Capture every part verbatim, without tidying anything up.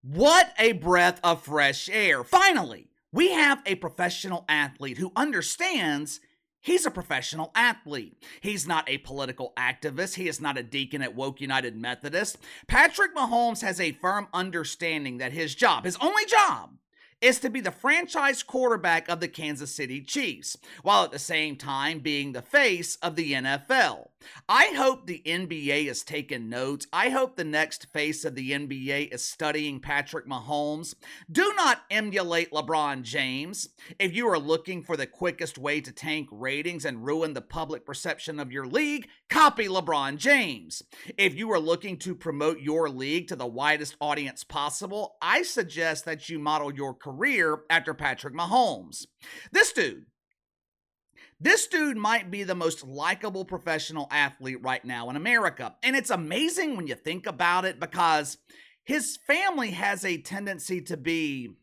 What a breath of fresh air. Finally, we have a professional athlete who understands he's a professional athlete. He's not a political activist. He is not a deacon at Woke United Methodist. Patrick Mahomes has a firm understanding that his job, his only job, is to be the franchise quarterback of the Kansas City Chiefs, while at the same time being the face of the N F L. I hope the N B A is taking notes. I hope the next face of the N B A is studying Patrick Mahomes. Do not emulate LeBron James. If you are looking for the quickest way to tank ratings and ruin the public perception of your league, copy LeBron James. If you are looking to promote your league to the widest audience possible, I suggest that you model your career after Patrick Mahomes. This dude, This dude might be the most likable professional athlete right now in America. And it's amazing when you think about it because his family has a tendency to be,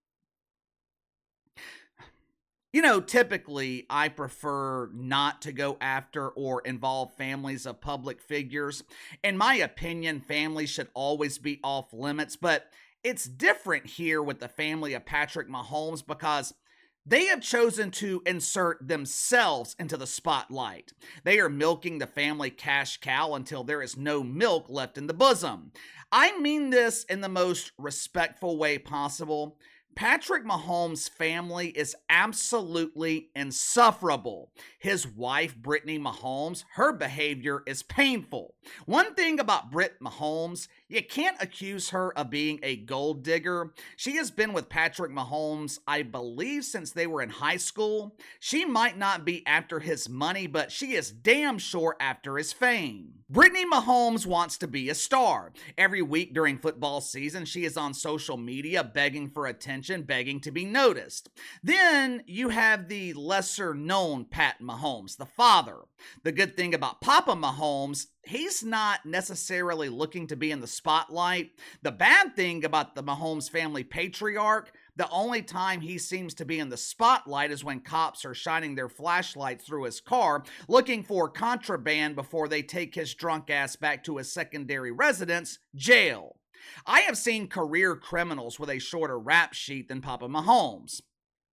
you know, typically I prefer not to go after or involve families of public figures. In my opinion, families should always be off limits, but it's different here with the family of Patrick Mahomes because they have chosen to insert themselves into the spotlight. They are milking the family cash cow until there is no milk left in the bosom. I mean this in the most respectful way possible. Patrick Mahomes' family is absolutely insufferable. His wife, Brittany Mahomes, her behavior is painful. One thing about Britt Mahomes, you can't accuse her of being a gold digger. She has been with Patrick Mahomes, I believe, since they were in high school. She might not be after his money, but she is damn sure after his fame. Brittany Mahomes wants to be a star. Every week during football season, she is on social media begging for attention, begging to be noticed. Then you have the lesser known Pat Mahomes, the father. The good thing about Papa Mahomes, he's not necessarily looking to be in the spotlight. The bad thing about the Mahomes family patriarch, the only time he seems to be in the spotlight is when cops are shining their flashlights through his car looking for contraband before they take his drunk ass back to his secondary residence, jail. I have seen career criminals with a shorter rap sheet than Papa Mahomes.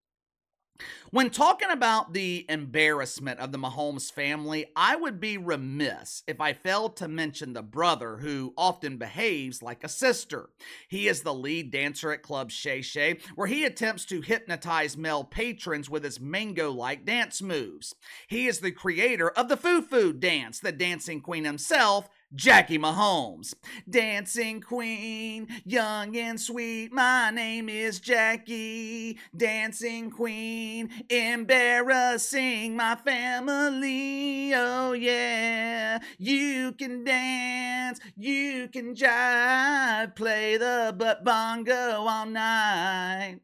When talking about the embarrassment of the Mahomes family, I would be remiss if I failed to mention the brother who often behaves like a sister. He is the lead dancer at Club Shay Shay, where he attempts to hypnotize male patrons with his mango-like dance moves. He is the creator of the Foo-Foo dance, the dancing queen himself, Jackie Mahomes. Dancing queen, young and sweet, my name is Jackie. Dancing queen, embarrassing my family, oh yeah. You can dance, you can jive, play the butt bongo all night.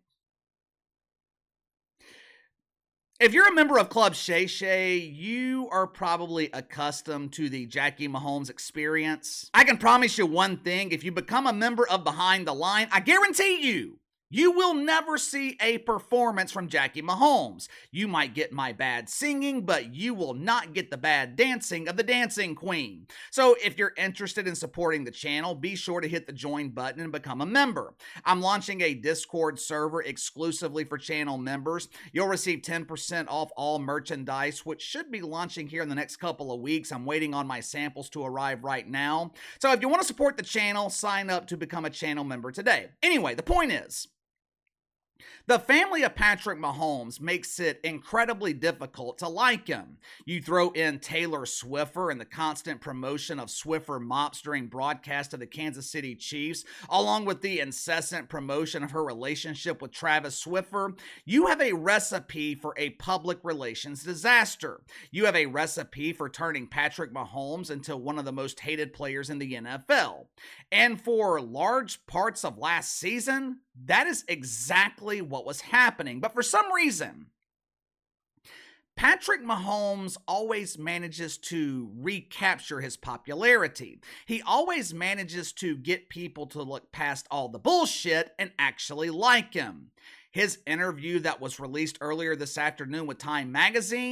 If you're a member of Club Shay Shay, you are probably accustomed to the Jackie Mahomes experience. I can promise you one thing, if you become a member of Behind the Line, I guarantee you, you will never see a performance from Jackie Mahomes. You might get my bad singing, but you will not get the bad dancing of the dancing queen. So if you're interested in supporting the channel, be sure to hit the join button and become a member. I'm launching a Discord server exclusively for channel members. You'll receive ten percent off all merchandise, which should be launching here in the next couple of weeks. I'm waiting on my samples to arrive right now. So if you want to support the channel, sign up to become a channel member today. Anyway, the point is, the family of Patrick Mahomes makes it incredibly difficult to like him. You throw in Taylor Swiffer and the constant promotion of Swiffer mops during broadcast of the Kansas City Chiefs, along with the incessant promotion of her relationship with Travis Swiffer, you have a recipe for a public relations disaster. You have a recipe for turning Patrick Mahomes into one of the most hated players in the N F L. And for large parts of last season, that is exactly what was happening. But for some reason, Patrick Mahomes always manages to recapture his popularity. He always manages to get people to look past all the bullshit and actually like him. His interview that was released earlier this afternoon with Time Magazine,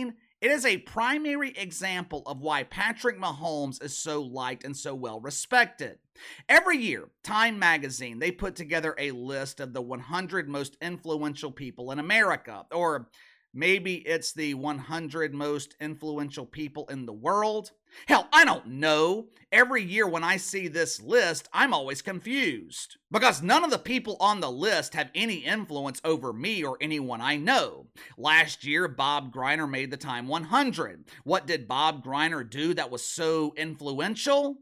It is a primary example of why Patrick Mahomes is so liked and so well respected. Every year, Time magazine, they put together a list of the one hundred most influential people in America, or maybe it's the one hundred most influential people in the world. Hell, I don't know. Every year when I see this list, I'm always confused. Because none of the people on the list have any influence over me or anyone I know. Last year, Bob Greiner made the Time one hundred. What did Bob Greiner do that was so influential?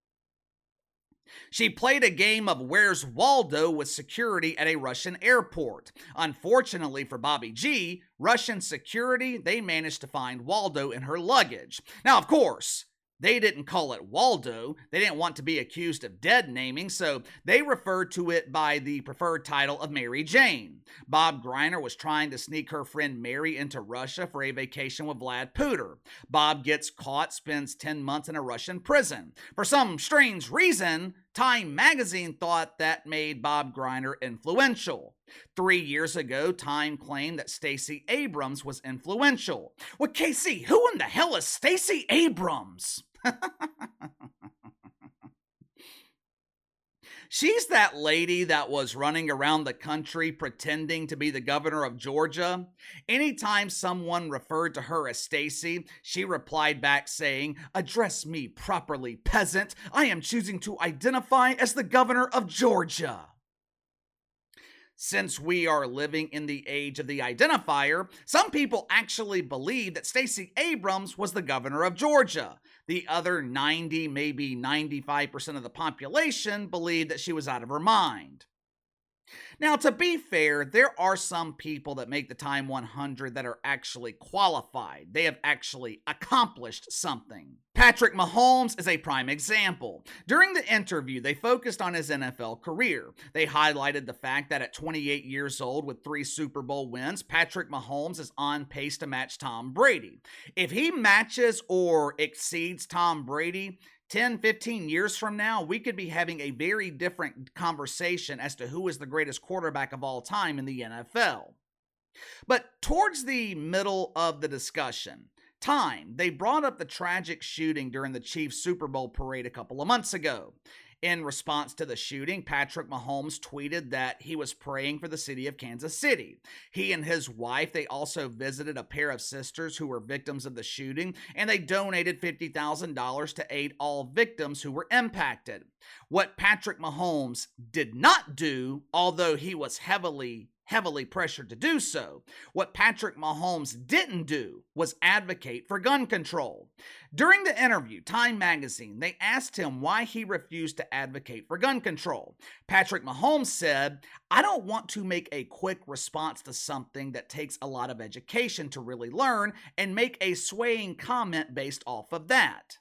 She played a game of Where's Waldo with security at a Russian airport. Unfortunately for Bobby G, Russian security, they managed to find Waldo in her luggage. Now, of course, they didn't call it Waldo. They didn't want to be accused of dead naming, so they referred to it by the preferred title of Mary Jane. Bob Greiner was trying to sneak her friend Mary into Russia for a vacation with Vlad Putin. Bob gets caught, spends ten months in a Russian prison. For some strange reason, Time magazine thought that made Bob Greiner influential. Three years ago, Time claimed that Stacey Abrams was influential. Well, K C, who in the hell is Stacey Abrams? She's that lady that was running around the country pretending to be the governor of Georgia. Anytime someone referred to her as Stacey, she replied back saying, "Address me properly, peasant. I am choosing to identify as the governor of Georgia." Since we are living in the age of the identifier, some people actually believe that Stacey Abrams was the governor of Georgia. The other ninety, maybe ninety-five percent of the population believe that she was out of her mind. Now, to be fair, there are some people that make the Time one hundred that are actually qualified. They have actually accomplished something. Patrick Mahomes is a prime example. During the interview, they focused on his N F L career. They highlighted the fact that at twenty-eight years old with three Super Bowl wins, Patrick Mahomes is on pace to match Tom Brady. If he matches or exceeds Tom Brady, ten, fifteen years from now, we could be having a very different conversation as to who is the greatest quarterback of all time in the N F L. But towards the middle of the discussion, Time, they brought up the tragic shooting during the Chiefs Super Bowl parade a couple of months ago. In response to the shooting, Patrick Mahomes tweeted that he was praying for the city of Kansas City. He and his wife, they also visited a pair of sisters who were victims of the shooting, and they donated fifty thousand dollars to aid all victims who were impacted. What Patrick Mahomes did not do, although he was heavily heavily pressured to do so. What Patrick Mahomes didn't do was advocate for gun control. During the interview, Time magazine, they asked him why he refused to advocate for gun control. Patrick Mahomes said, "I don't want to make a quick response to something that takes a lot of education to really learn and make a swaying comment based off of that."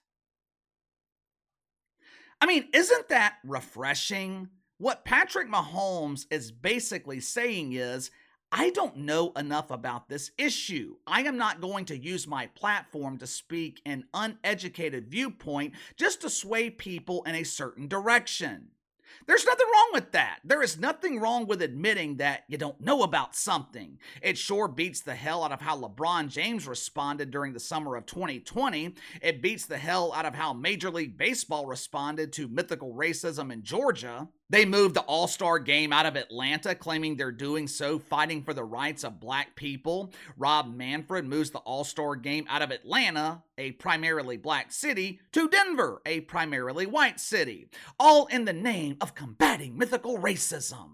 I mean, isn't that refreshing? What Patrick Mahomes is basically saying is, I don't know enough about this issue. I am not going to use my platform to speak an uneducated viewpoint just to sway people in a certain direction. There's nothing wrong with that. There is nothing wrong with admitting that you don't know about something. It sure beats the hell out of how LeBron James responded during the summer of twenty twenty. It beats the hell out of how Major League Baseball responded to mythical racism in Georgia. They moved the All-Star game out of Atlanta, claiming they're doing so fighting for the rights of black people. Rob Manfred moves the All-Star game out of Atlanta, a primarily black city, to Denver, a primarily white city, all in the name of combating mythical racism.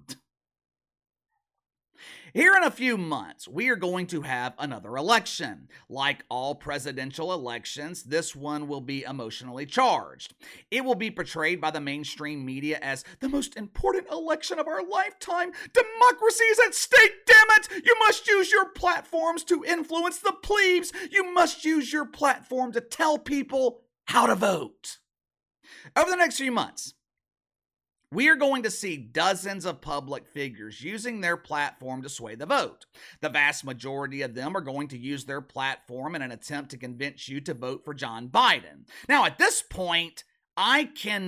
Here in a few months, we are going to have another election. Like all presidential elections, this one will be emotionally charged. It will be portrayed by the mainstream media as the most important election of our lifetime. Democracy is at stake, damn it! You must use your platforms to influence the plebes. You must use your platform to tell people how to vote. Over the next few months, we are going to see dozens of public figures using their platform to sway the vote. The vast majority of them are going to use their platform in an attempt to convince you to vote for John Biden. Now, at this point, I cannot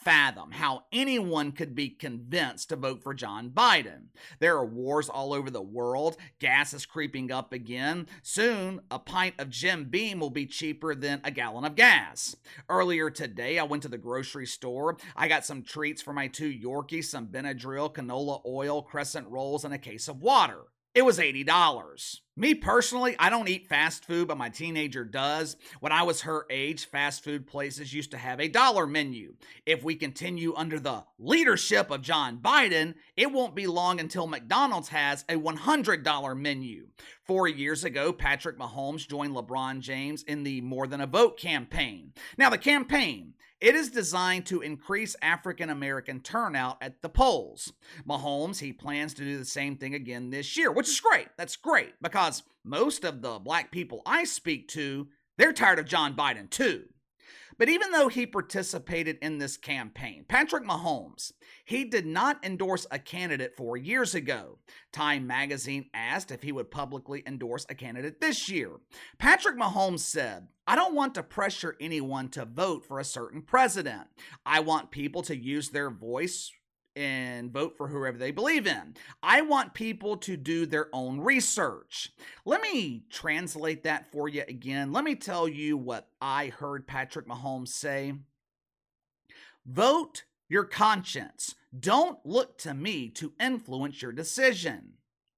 fathom how anyone could be convinced to vote for John Biden. There are wars all over the world. Gas is creeping up again. Soon, a pint of Jim Beam will be cheaper than a gallon of gas. Earlier today, I went to the grocery store. I got some treats for my two Yorkies, some Benadryl, canola oil, crescent rolls, and a case of water. It was eighty dollars. Me personally, I don't eat fast food, but my teenager does. When I was her age, fast food places used to have a dollar menu. If we continue under the leadership of John Biden, it won't be long until McDonald's has a one hundred dollar menu. Four years ago, Patrick Mahomes joined LeBron James in the More Than a Vote campaign. Now, the campaign, it is designed to increase African American turnout at the polls. Mahomes, he plans to do the same thing again this year, which is great. That's great because most of the black people I speak to, they're tired of John Biden too. But even though he participated in this campaign, Patrick Mahomes, he did not endorse a candidate four years ago. Time magazine asked if he would publicly endorse a candidate this year. Patrick Mahomes said, "I don't want to pressure anyone to vote for a certain president. I want people to use their voice and vote for whoever they believe in. I want people to do their own research." Let me translate that for you again. Let me tell you what I heard Patrick Mahomes say. Vote your conscience. Don't look to me to influence your decision.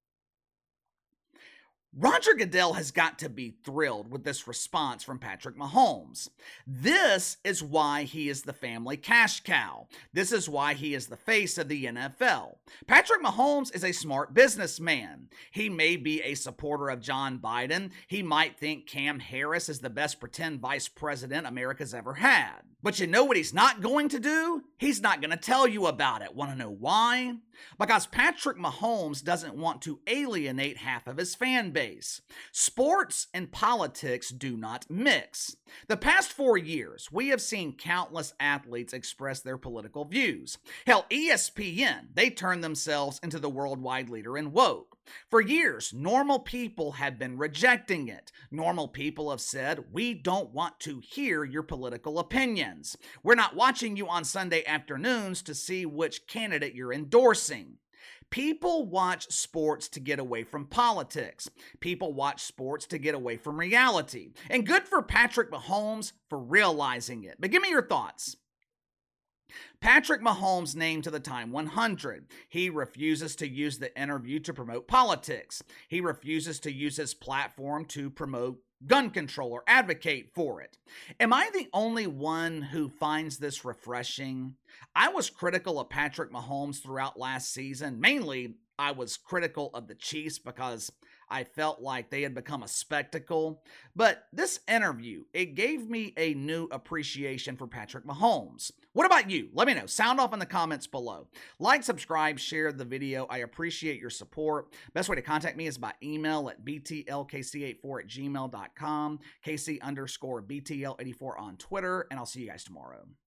Roger Goodell has got to be thrilled with this response from Patrick Mahomes. This is why he is the family cash cow. This is why he is the face of the N F L. Patrick Mahomes is a smart businessman. He may be a supporter of John Biden. He might think Cam Harris is the best pretend vice president America's ever had. But you know what he's not going to do? He's not going to tell you about it. Want to know why? Because Patrick Mahomes doesn't want to alienate half of his fan base. Sports and politics do not mix. The past four years, we have seen countless athletes express their political views. Hell, E S P N, they turned themselves into the worldwide leader in woke. For years, normal people have been rejecting it. Normal people have said, we don't want to hear your political opinions. We're not watching you on Sunday afternoons to see which candidate you're endorsing. People watch sports to get away from politics. People watch sports to get away from reality. And good for Patrick Mahomes for realizing it. But give me your thoughts. Patrick Mahomes named to the Time one hundred. He refuses to use the interview to promote politics. He refuses to use his platform to promote gun control or advocate for it. Am I the only one who finds this refreshing? I was critical of Patrick Mahomes throughout last season. Mainly, I was critical of the Chiefs because I felt like they had become a spectacle. But this interview, it gave me a new appreciation for Patrick Mahomes. What about you? Let me know. Sound off in the comments below. Like, subscribe, share the video. I appreciate your support. Best way to contact me is by email at b t l k c eighty-four at gmail dot com, kc underscore b t l eighty-four on Twitter, and I'll see you guys tomorrow.